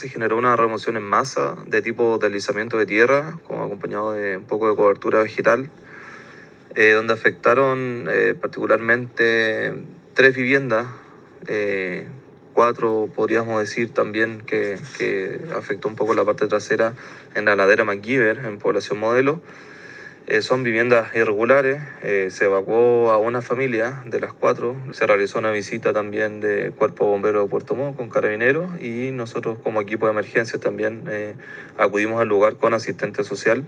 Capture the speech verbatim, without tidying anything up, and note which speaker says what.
Speaker 1: Se generó una remoción en masa de tipo deslizamiento de tierra, como acompañado de un poco de cobertura vegetal, eh, donde afectaron eh, particularmente tres viviendas, eh, cuatro podríamos decir también que, que afectó un poco la parte trasera en la ladera MacGyver, en Población Modelo. Eh, son viviendas irregulares, eh, se evacuó a una familia de las cuatro, se realizó una visita también de Cuerpo Bombero de Puerto Montt con carabineros y nosotros como equipo de emergencia también eh, acudimos al lugar con asistente social